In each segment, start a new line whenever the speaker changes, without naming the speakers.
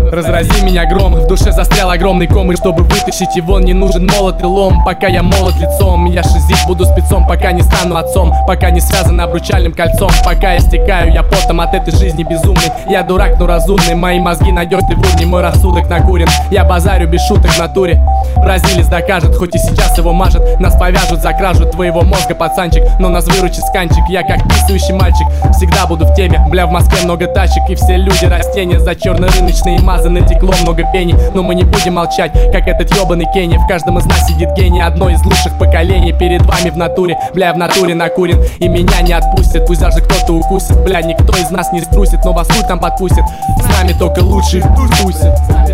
Разрази меня гром, в душе застрял огромный ком, и чтобы вытащить его, не нужен молот и лом. Пока я молод лицом, я шизить буду спецом, пока не стану отцом, пока не связан обручальным кольцом, пока я стекаю, я потом от этой жизни безумный. Я дурак, но разумный, мои мозги надежны в урне, мой рассудок накурен. Я базарю без шуток в натуре. Бразилец докажет, хоть и сейчас его мажет. Нас повяжут за кражу твоего мозга, пацанчик, но нас выручит сканчик. Я как писающий мальчик, всегда буду в теме. Бля, в Москве много тачек, и все люди растения. За черно-рыночные мазы натекло много пений. Но мы не будем молчать, как этот ебаный Кенни. В каждом из нас сидит гений, одно из лучших поколений. Перед вами в натуре, бля, в натуре накурен. И меня не отпустят, пусть даже кто-то укусит. Бля, никто из нас не струсит, но вас хуй там подпустит. С нами только лучшие тусят.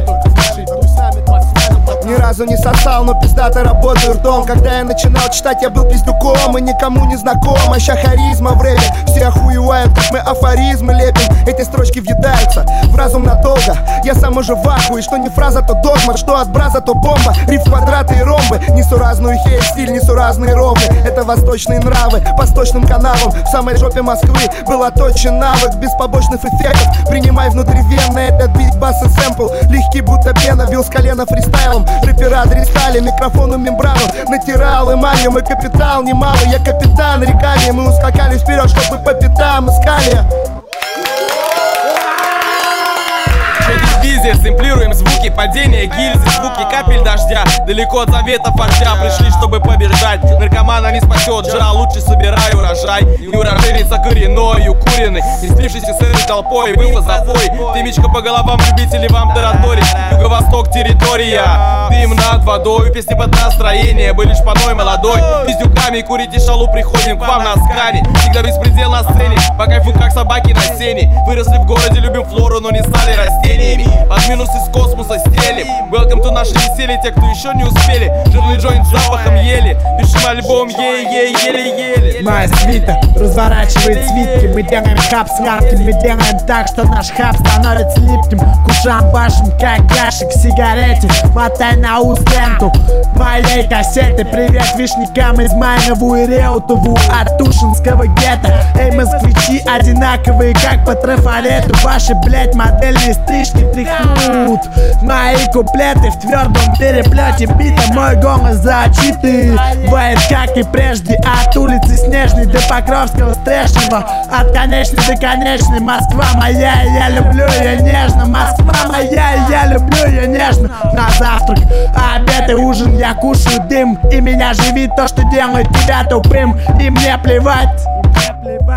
Ни разу не сосал, но пиздато работаю ртом. Когда я начинал читать, я был пиздюком и никому не знаком. А ща харизма в рэпе, все охуевают, как мы афоризмы лепим. Эти строчки въедаются в разум надолго. Я сам уже в ахуе, что не фраза, то догма, что от браза, то бомба. Риф, квадраты и ромбы, несу разную хейр-стиль, несу разные ровны. Это восточные нравы, по сточным каналам. В самой жопе Москвы был отточен навык без побочных эффектов. Принимай внутривенно этот бит, бас и сэмпл. Легкий будто пена, бил с колена фристайлом. Рэпера дрестали, микрофону мембрану натирал эмалью, мой капитал немалый. Я капитан реками, мы ускакали вперед, чтобы по пятам искали.
Визия, сэмплируем звуки падения гильзы, звуки капель дождя. Далеко от заветов вождя, пришли, чтобы побеждать. Наркомана не спасет жара, лучше собирай урожай. И уроженец коренной, укуренный, не спившийся с этой толпой. Было запой, дымечка по головам, любители вам тараторить. Юго-восток территория, дым над водой, песни под настроение. Были шпаной молодой, пиздюками курите шалу, приходим к вам на скане. Всегда беспредел на сцене, по кайфу как собаки на сене. Выросли в городе, любим флору, но не стали растениями. Под минус из космоса стелим. Welcome to наше веселье, те, кто еще не успели. Жирный джойнт с запахом ели. Пишем альбом, еле-еле.
Моя свита разворачивает свитки. Мы делаем хаб сладким. Мы делаем так, что наш хаб становится липким. Кушам башим, как гашек к сигарете. Мотай на уст ленту моей кассеты. Привет вишникам из Майнову и Реутову от Тушинского гетто. Эй, москвичи одинаковые, как по трафарету. Ваши, блять, модельные стрижки тряхнут мои куплеты в твердом переплете бита. Мой голос зачитывает, как и прежде. От улицы Снежной до Покровского Стрешнего, от конечной до конечной. Москва моя, я люблю ее нежно. Москва моя, я люблю ее нежно. На завтрак, обед и ужин я кушаю дым. И меня живит то, что делает тебя тупым. И мне плевать.